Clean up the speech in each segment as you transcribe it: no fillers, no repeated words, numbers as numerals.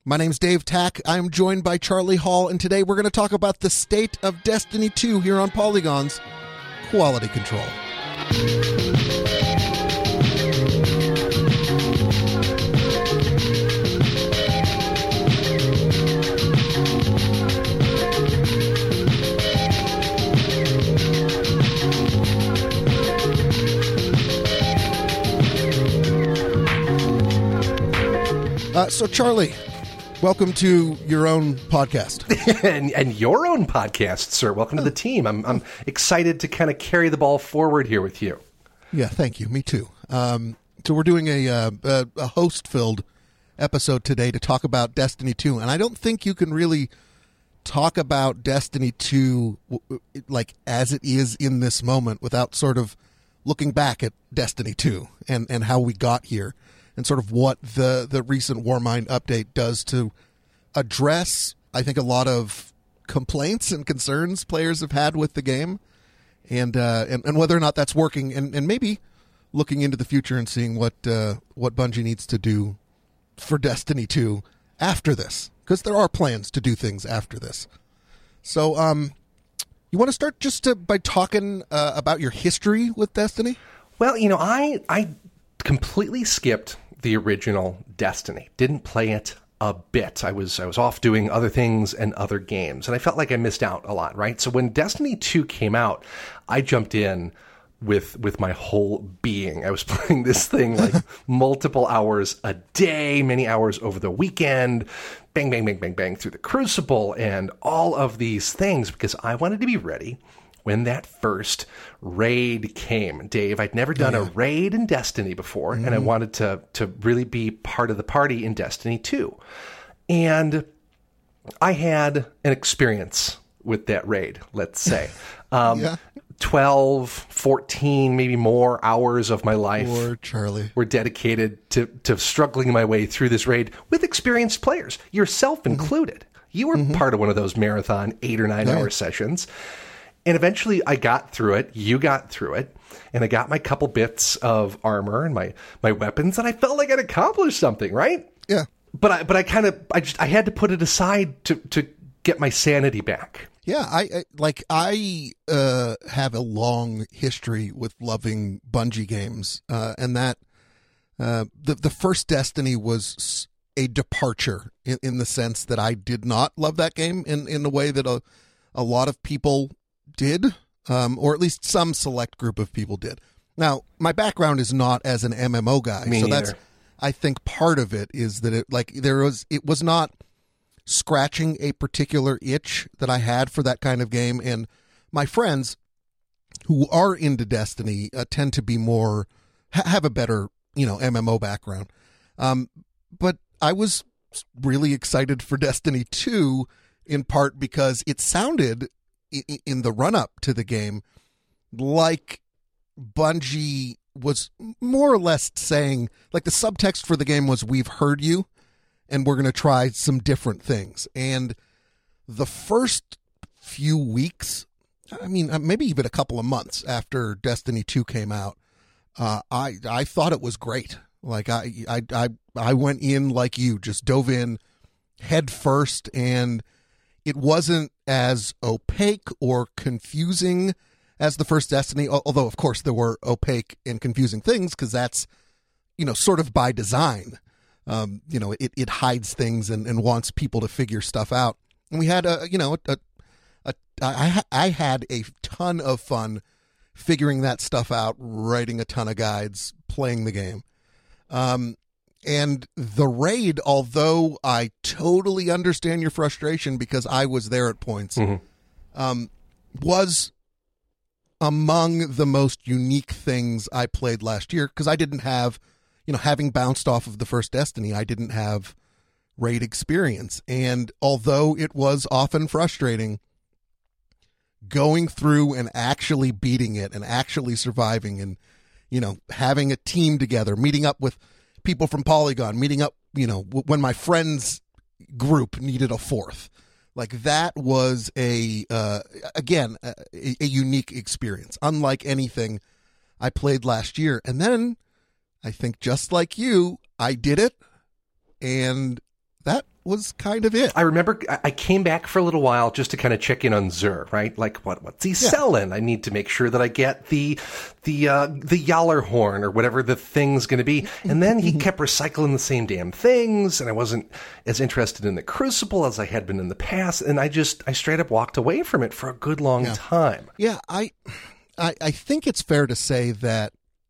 My name's Dave Tack. I'm joined by Charlie Hall, and today we're going to talk about the state of Destiny 2 here on Polygon's Quality Control. So, Charlie, welcome to your own podcast. and your own podcast, sir. Welcome to the team. I'm excited to kind of carry the ball forward here with you. Yeah, thank you. Me too. So we're doing a host-filled episode today to talk about Destiny 2, and I don't think you can really talk about Destiny 2 like as it is in this moment without sort of looking back at Destiny 2 and how we got here. And sort of what the recent Warmind update does to address, I think, a lot of complaints and concerns players have had with the game, and whether or not that's working, and maybe looking into the future and seeing what Bungie needs to do for Destiny 2 after this, because there are plans to do things after this. So, you want to start by talking about your history with Destiny? Well, you know, I completely skipped the original Destiny. Didn't play it a bit. I was off doing other things and other games, and I felt like I missed out a lot, right? So when Destiny 2 came out, I jumped in with my whole being. I was playing this thing like multiple hours a day, many hours over the weekend, bang, bang, bang, bang, bang through the Crucible and all of these things because I wanted to be ready when that first raid came. Dave, I'd never done a raid in Destiny before, and I wanted to really be part of the party in Destiny 2. And I had an experience with that raid, let's say. 12, 14, maybe more hours of my life were dedicated to struggling my way through this raid with experienced players, yourself included. You were part of one of those marathon 8 or 9 hour sessions. And eventually I got through it, you got through it, and I got my couple bits of armor and my weapons, and I felt like I'd accomplished something, right? Yeah. But I had to put it aside to get my sanity back. Yeah, I have a long history with loving Bungie games, and that the first Destiny was a departure in the sense that I did not love that game in the way that a lot of people did, or at least some select group of people did. Now, my background is not as an MMO guy, Me so neither. that's, I think part of it is that it was not scratching a particular itch that I had for that kind of game, and my friends who are into Destiny tend to be more, have a better, MMO background. But I was really excited for Destiny 2 in part because it sounded in the run-up to the game like Bungie was more or less saying, like, the subtext for the game was, we've heard you and we're going to try some different things. And the first few weeks, I mean, maybe even a couple of months after Destiny 2 came out, I thought it was great. Like, I went in like you, just dove in head first, and it wasn't as opaque or confusing as the first Destiny, although, of course, there were opaque and confusing things because that's, sort of by design. It hides things and wants people to figure stuff out. And we had I had a ton of fun figuring that stuff out, writing a ton of guides, playing the game. And the raid, although I totally understand your frustration because I was there at points, was among the most unique things I played last year because I didn't have, having bounced off of the first Destiny, I didn't have raid experience. And although it was often frustrating, going through and actually beating it and actually surviving and, having a team together, meeting up with people from Polygon, meeting up, when my friends group needed a fourth. Like, that was a unique experience, unlike anything I played last year. And then I think just like you, I did it, and that was kind of it. I remember I came back for a little while just to kind of check in on Xur, right? Like, what's he selling? I need to make sure that I get the Yallarhorn or whatever the thing's going to be. And then he kept recycling the same damn things, and I wasn't as interested in the Crucible as I had been in the past. And I straight up walked away from it for a good long time. Yeah, I think it's fair to say that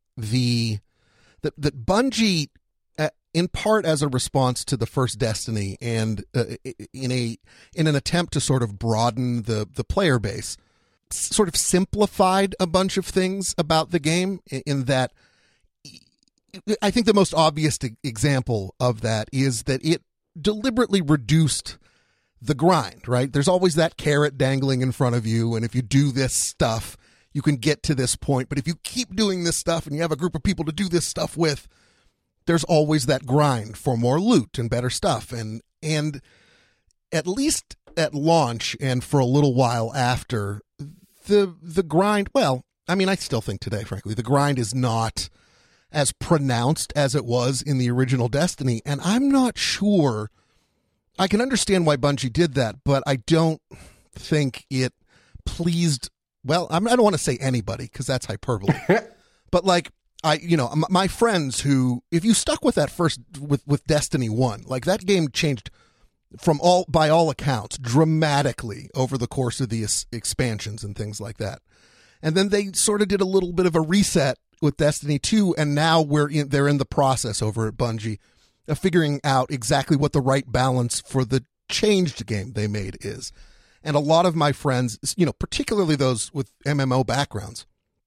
that Bungie, in part as a response to the first Destiny and in an attempt to sort of broaden the player base, sort of simplified a bunch of things about the game. In that, I think the most obvious example of that is that it deliberately reduced the grind, right? There's always that carrot dangling in front of you, and if you do this stuff, you can get to this point. But if you keep doing this stuff and you have a group of people to do this stuff with, there's always that grind for more loot and better stuff. And at least at launch and for a little while after, the grind, well, I mean, I still think today, frankly, the grind is not as pronounced as it was in the original Destiny. And I'm not sure, I can understand why Bungie did that, but I don't think it pleased, well, I don't want to say anybody because that's hyperbole. But like, my friends who, if you stuck with that first, with Destiny 1, like that game changed by all accounts, dramatically over the course of the expansions and things like that. And then they sort of did a little bit of a reset with Destiny 2, and now they're in the process over at Bungie of figuring out exactly what the right balance for the changed game they made is. And a lot of my friends, particularly those with MMO backgrounds,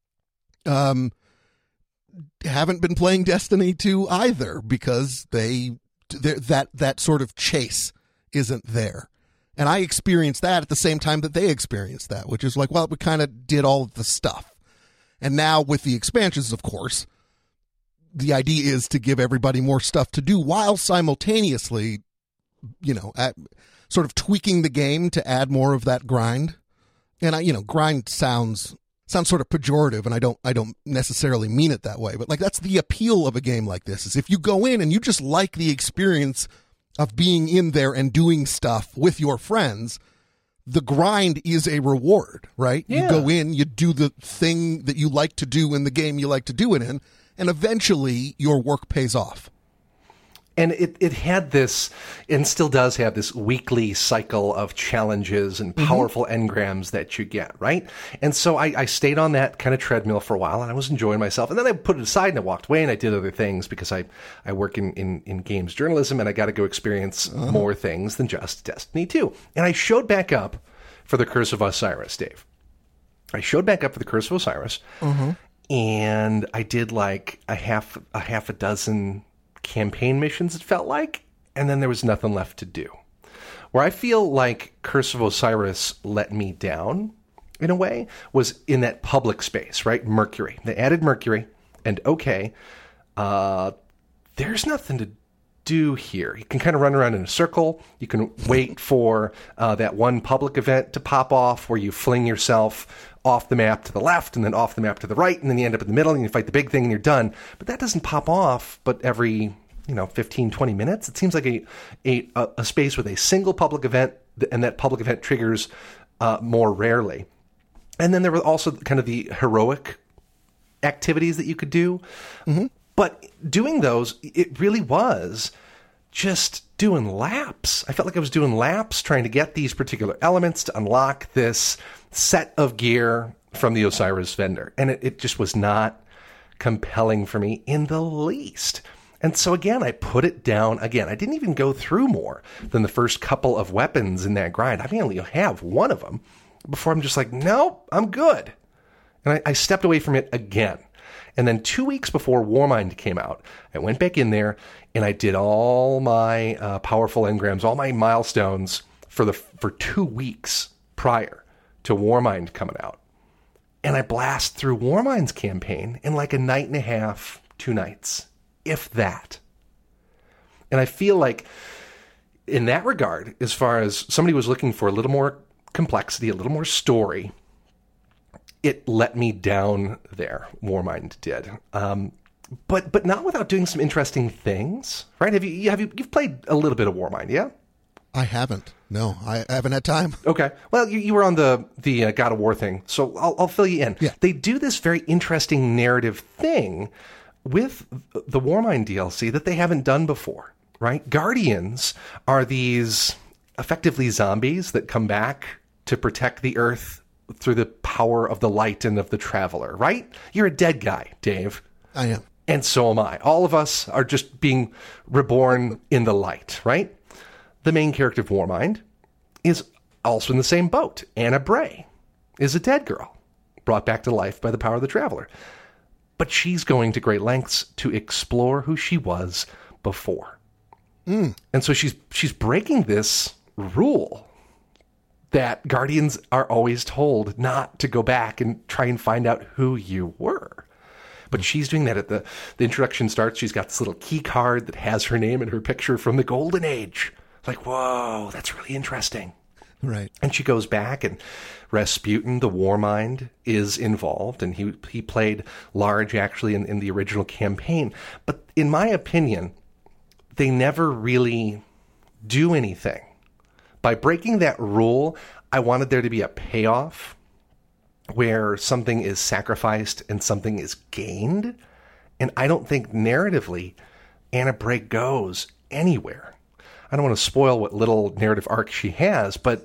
haven't been playing Destiny 2 either because that sort of chase isn't there. And I experienced that at the same time that they experienced that, which is like, well, we kind of did all of the stuff. And now with the expansions, of course, the idea is to give everybody more stuff to do while simultaneously, sort of tweaking the game to add more of that grind. And grind sounds sort of pejorative, and I don't necessarily mean it that way, but like that's the appeal of a game like this, is if you go in and you just like the experience of being in there and doing stuff with your friends, the grind is a reward, right? Yeah. You go in, you do the thing that you like to do in the game you like to do it in, and eventually your work pays off. And it had this, and still does have this weekly cycle of challenges and powerful engrams that you get, right? And so I stayed on that kind of treadmill for a while, and I was enjoying myself. And then I put it aside and I walked away and I did other things because I work in games journalism, and I got to go experience more things than just Destiny 2. And I showed back up for the Curse of Osiris, Dave. I showed back up for the Curse of Osiris, and I did like a half a dozen campaign missions, it felt like, and then there was nothing left to do. Where I feel like Curse of Osiris let me down, in a way, was in that public space, right? Mercury. They added Mercury, and there's nothing to do here. You can kind of run around in a circle. You can wait for that one public event to pop off where you fling yourself off the map to the left and then off the map to the right, and then you end up in the middle and you fight the big thing and you're done. But that doesn't pop off but every 15, 20 minutes. It seems like a space with a single public event, and that public event triggers more rarely. And then there were also kind of the heroic activities that you could do. But doing those, it really was just doing laps. I felt like I was doing laps trying to get these particular elements to unlock this set of gear from the Osiris vendor. And it just was not compelling for me in the least. And so again, I put it down again. I didn't even go through more than the first couple of weapons in that grind. I may only have one of them before I'm just like, no, I'm good. And I stepped away from it again. And then 2 weeks before Warmind came out, I went back in there and I did all my powerful engrams, all my milestones for 2 weeks prior to Warmind coming out. And I blast through Warmind's campaign in like a night and a half, 2 nights, if that. And I feel like in that regard, as far as somebody was looking for a little more complexity, a little more story, it let me down there. Warmind did. but not without doing some interesting things, right? You've played a little bit of Warmind, yeah? I haven't. No, I haven't had time. Okay. Well, you were on the God of War thing, so I'll fill you in. Yeah. They do this very interesting narrative thing with the Warmind DLC that they haven't done before, right? Guardians are these effectively zombies that come back to protect the Earth through the power of the light and of the Traveler, right? You're a dead guy, Dave. I am. And so am I. All of us are just being reborn in the light, right? The main character of Warmind is also in the same boat. Anna Bray is a dead girl, brought back to life by the power of the Traveler. But she's going to great lengths to explore who she was before. And so she's breaking this rule that Guardians are always told not to go back and try and find out who you were. But she's doing that at the introduction starts. She's got this little key card that has her name and her picture from the Golden Age. Like, whoa, that's really interesting. Right. And she goes back, and Rasputin, the Warmind, is involved, and he played large, actually, in the original campaign. But in my opinion, they never really do anything. By breaking that rule, I wanted there to be a payoff where something is sacrificed and something is gained. And I don't think narratively Anna Bray goes anywhere. I don't want to spoil what little narrative arc she has, but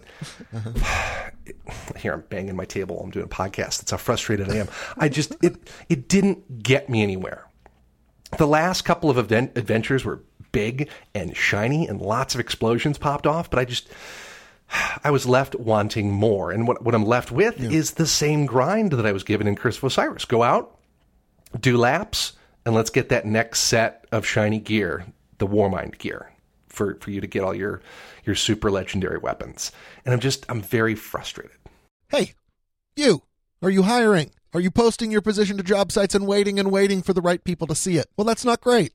here I'm banging my table while I'm doing a podcast. That's how frustrated I am. It didn't get me anywhere. The last couple of adventures were big and shiny and lots of explosions popped off, but I was left wanting more. And what I'm left with is the same grind that I was given in Curse of Osiris. Go out, do laps, and let's get that next set of shiny gear, the Warmind gear, for you to get all your super legendary weapons. And I'm very frustrated. Hey, you, are you hiring? Are you posting your position to job sites and waiting for the right people to see it? Well, that's not great.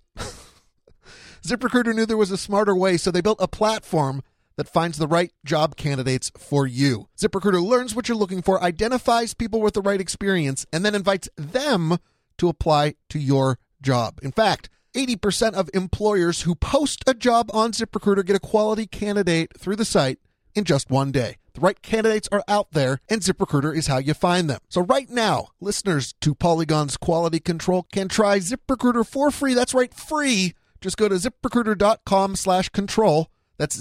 ZipRecruiter knew there was a smarter way, so they built a platform that finds the right job candidates for you. ZipRecruiter learns what you're looking for, identifies people with the right experience, and then invites them to apply to your job. In fact, 80% of employers who post a job on ZipRecruiter get a quality candidate through the site in just one day. The right candidates are out there, and ZipRecruiter is how you find them. So right now, listeners to Polygon's Quality Control can try ZipRecruiter for free. That's right, free. Just go to ZipRecruiter.com/control. That's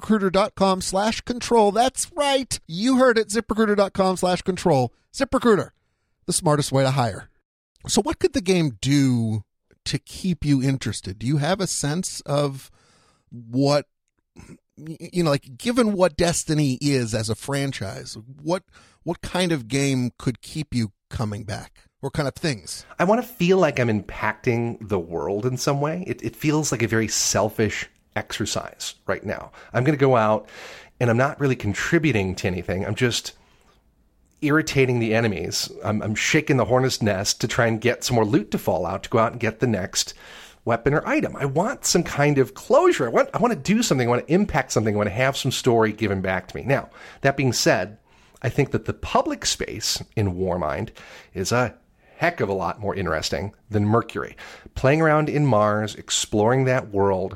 ZipRecruiter.com/control. That's right. You heard it. ZipRecruiter.com/control. ZipRecruiter, the smartest way to hire. So what could the game do to keep you interested? Do you have a sense of what, like, given what Destiny is as a franchise, what kind of game could keep you coming back? What kind of things? I want to feel like I'm impacting the world in some way. It feels like a very selfish exercise right now. I'm going to go out and I'm not really contributing to anything. I'm just irritating the enemies. I'm shaking the hornet's nest to try and get some more loot to fall out to go out and get the next weapon or item. I want some kind of closure. I want to do something. I want to impact something. I want to have some story given back to me. Now, that being said, I think that the public space in Warmind is a heck of a lot more interesting than Mercury. Playing around in Mars, exploring that world,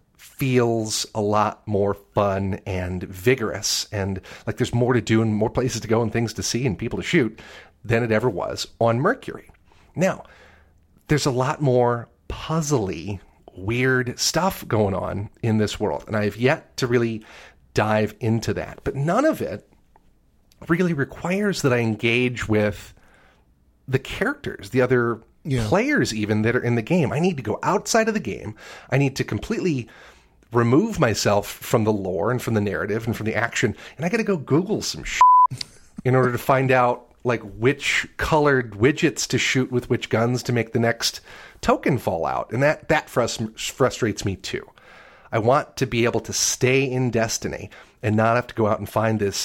feels a lot more fun and vigorous, and like there's more to do and more places to go and things to see and people to shoot than it ever was on Mercury. Now, there's a lot more puzzly, weird stuff going on in this world, and I have yet to really dive into that. But none of it really requires that I engage with the characters, the other players even that are in the game. I need to go outside of the game. I need to completely remove myself from the lore and from the narrative and from the action, and I got to go Google some shit in order to find out like which colored widgets to shoot with which guns to make the next token fall out, and that frustrates me too. I want to be able to stay in Destiny and not have to go out and find this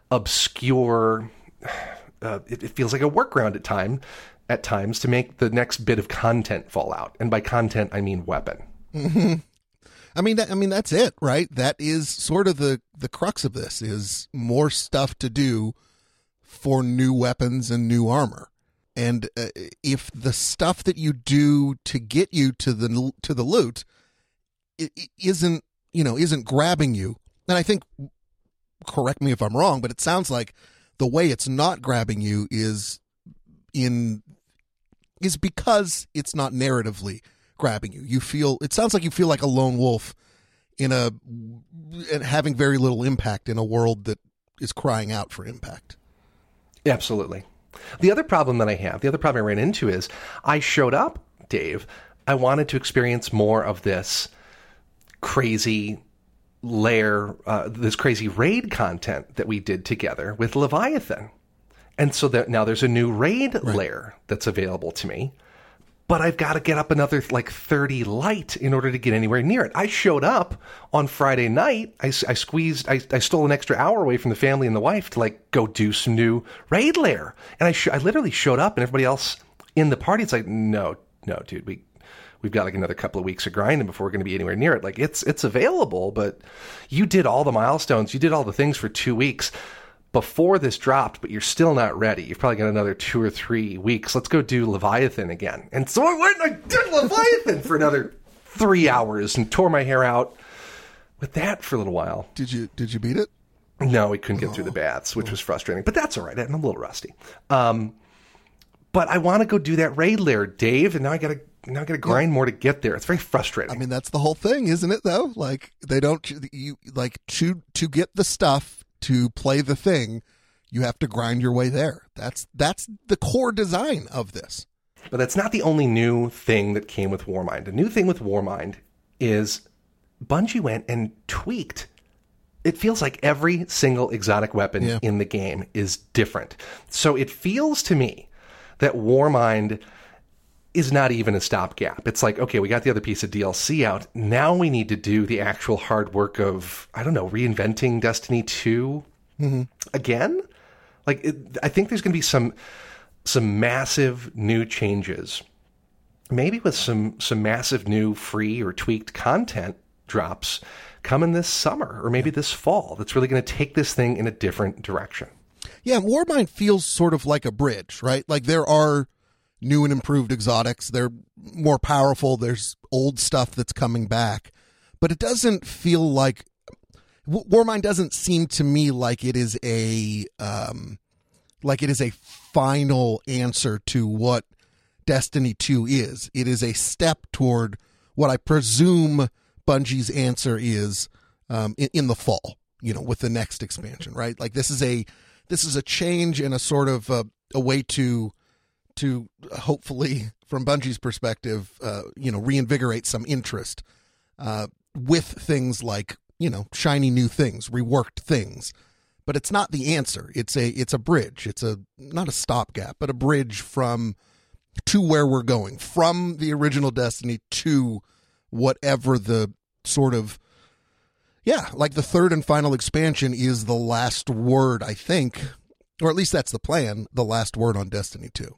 obscure. It feels like a workaround at times to make the next bit of content fall out, and by content I mean weapon. Mm-hmm. I mean, that's it, right? That is sort of the crux of this, is more stuff to do for new weapons and new armor. And if the stuff that you do to get you to the loot it isn't grabbing you, and I think, correct me if I'm wrong, but it sounds like the way it's not grabbing you is because it's not narratively grabbing you. It sounds like you feel like a lone wolf and having very little impact in a world that is crying out for impact. Absolutely. The other problem I ran into is I showed up, Dave. I wanted to experience more of this crazy this crazy raid content that we did together with Leviathan. And so now there's a new raid lair that's available to me. But I've got to get up another 30 light in order to get anywhere near it. I showed up on Friday night. I stole an extra hour away from the family and the wife to go do some new raid lair. And I literally showed up, and everybody else in the party, it's like, no, dude, we've got another couple of weeks of grinding before we're going to be anywhere near it. It's available, but you did all the milestones, you did all the things for 2 weeks before this dropped, but you're still not ready. You've probably got another 2 or 3 weeks. Let's go do Leviathan again. And so I went and I did Leviathan for another 3 hours and tore my hair out with that for a little while. Did you beat it? No, we couldn't get through the baths, which was frustrating. But that's all right. I'm a little rusty. But I want to go do that raid lair, Dave, and now I got to grind more to get there. It's very frustrating. I mean, that's the whole thing, isn't it? Though, they don't to get the stuff. To play the thing, you have to grind your way there. That's the core design of this. But that's not the only new thing that came with Warmind. The new thing with Warmind is Bungie went and tweaked. It feels like every single exotic weapon in the game is different. So it feels to me that Warmind is not even a stopgap. It's like, okay, we got the other piece of DLC out. Now we need to do the actual hard work of, reinventing Destiny 2 again. I think there's going to be some massive new changes, maybe with some massive new free or tweaked content drops coming this summer or maybe this fall. That's really going to take this thing in a different direction. Yeah, Warmind feels sort of like a bridge, right? There are new and improved exotics. They're more powerful. There's old stuff that's coming back. But it doesn't feel like... Warmind doesn't seem to me like it is a final answer to what Destiny 2 is. It is a step toward what I presume Bungie's answer is in the fall, with the next expansion, right? This is a change and a sort of a way to hopefully, from Bungie's perspective, reinvigorate some interest with things like, shiny new things, reworked things. But it's not the answer. It's a bridge. It's not a stopgap, but a bridge to where we're going, from the original Destiny to whatever the sort of, the third and final expansion is the last word, I think, or at least that's the plan, the last word on Destiny 2.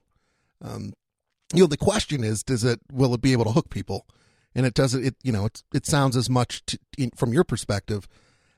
The question is, will it be able to hook people? And it doesn't, it sounds as much from your perspective,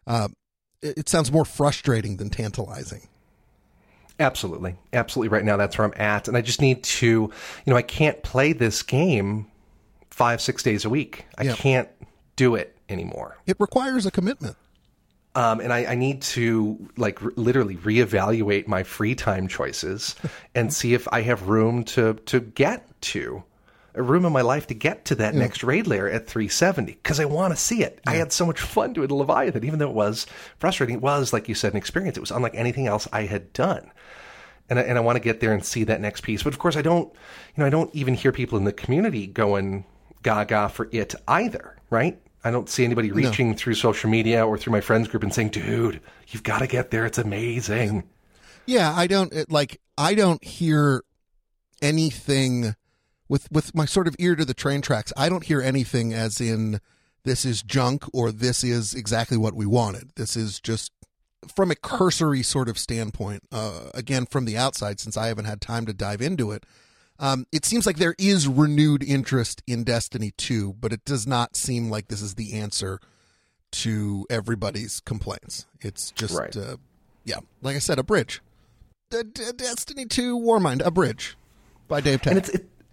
it sounds more frustrating than tantalizing. Absolutely. Right now, that's where I'm at. And I just need to, I can't play this game 5-6 days a week. I can't do it anymore. It requires a commitment. And I need to literally reevaluate my free time choices and see if I have room to get to a room in my life to get to that next raid lair at 370 because I want to see it. I had so much fun doing Leviathan, even though it was frustrating. It was, like you said, an experience. It was unlike anything else I had done. And I want to get there and see that next piece. But of course, I don't even hear people in the community going gaga for it either, right? I don't see anybody reaching through social media or through my friends group and saying, dude, you've got to get there. It's amazing. Yeah, I don't hear anything with my sort of ear to the train tracks. I don't hear anything as in this is junk or this is exactly what we wanted. This is just from a cursory sort of standpoint, again, from the outside, since I haven't had time to dive into it. It seems like there is renewed interest in Destiny 2, but it does not seem like this is the answer to everybody's complaints. It's just, like I said, a bridge. Destiny 2 Warmind, a bridge. by Dave Tech.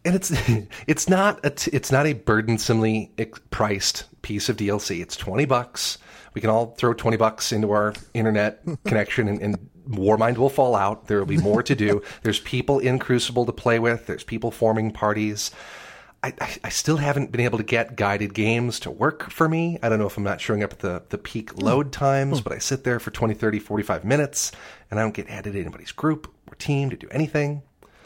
It's not a burdensomely priced piece of DLC. It's $20. We can all throw $20 into our internet connection, and Warmind will fall out. There will be more to do. There's people in Crucible to play with. There's people forming parties. I still haven't been able to get guided games to work for me. I don't know if I'm not showing up at the peak load times, but I sit there for 20, 30, 45 minutes, and I don't get added to anybody's group or team to do anything.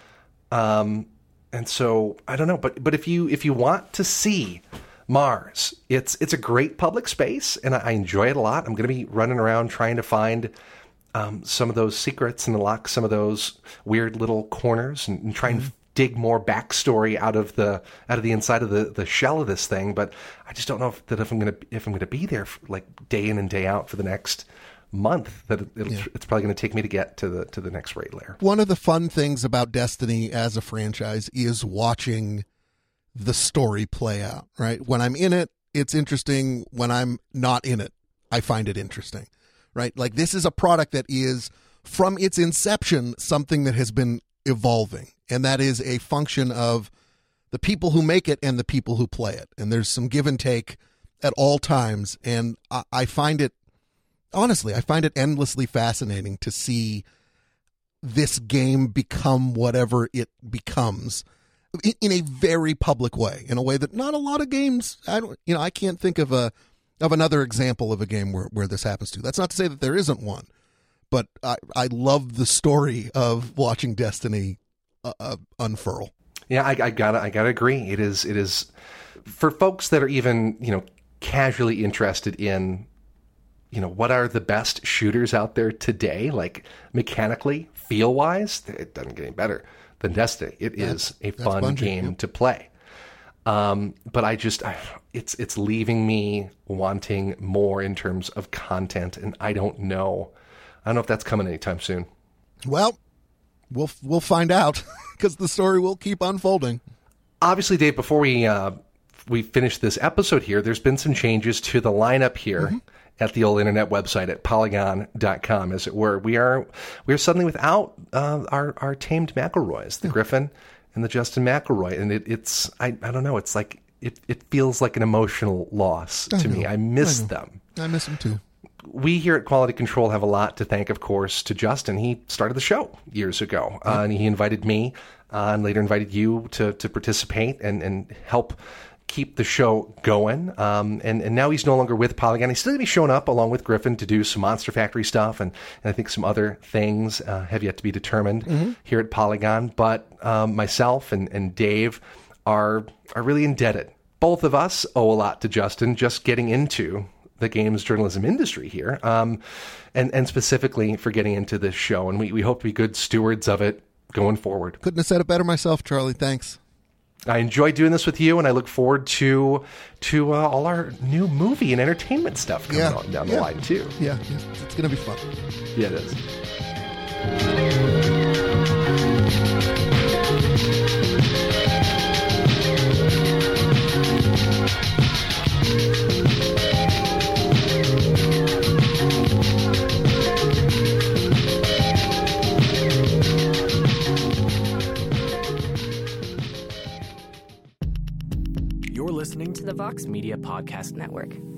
And so I don't know, but if you want to see Mars, it's a great public space, and I enjoy it a lot. I'm going to be running around trying to find some of those secrets and unlock some of those weird little corners, and try and dig more backstory out of the inside of the shell of this thing. But I just don't know if I'm gonna be there like day in and day out for the next month. It's probably going to take me to get to the next raid layer. One of the fun things about Destiny as a franchise is watching the story play out. Right, when I'm in it, it's interesting. When I'm not in it, I find it interesting. Right, like this is a product that is from its inception something that has been evolving, and that is a function of the people who make it and the people who play it, and there's some give and take at all times, and I find it endlessly fascinating to see this game become whatever it becomes in a very public way, in a way that not a lot of games, I can't think of another example of a game where this happens to. That's not to say that there isn't one. But I love the story of watching Destiny unfurl. Yeah, I gotta agree. It is for folks that are even casually interested in what are the best shooters out there today, like mechanically, feel wise. It doesn't get any better than Destiny. It is a fun game to play. But it's leaving me wanting more in terms of content, and I don't know if that's coming anytime soon. Well, we'll find out because the story will keep unfolding. Obviously, Dave, before we finish this episode here, there's been some changes to the lineup here at the old internet website at Polygon.com, as it were. We are suddenly without our tamed McElroys, the Griffin and the Justin McElroy, and it's I don't know. It's like it feels like an emotional loss to me. I miss them. I miss them too. We here at Quality Control have a lot to thank, of course, to Justin. He started the show years ago, and he invited me and later invited you to participate and help keep the show going. And now he's no longer with Polygon. He's still going to be showing up along with Griffin to do some Monster Factory stuff, and I think some other things have yet to be determined here at Polygon. But myself and Dave are really indebted. Both of us owe a lot to Justin just getting into the games journalism industry here, and specifically for getting into this show. And we hope to be good stewards of it going forward. Couldn't have said it better myself, Charlie. Thanks. I enjoy doing this with you, and I look forward to all our new movie and entertainment stuff coming on down the line, too. Yeah, it's going to be fun. Yeah, it is. Listening to the Vox Media Podcast Network.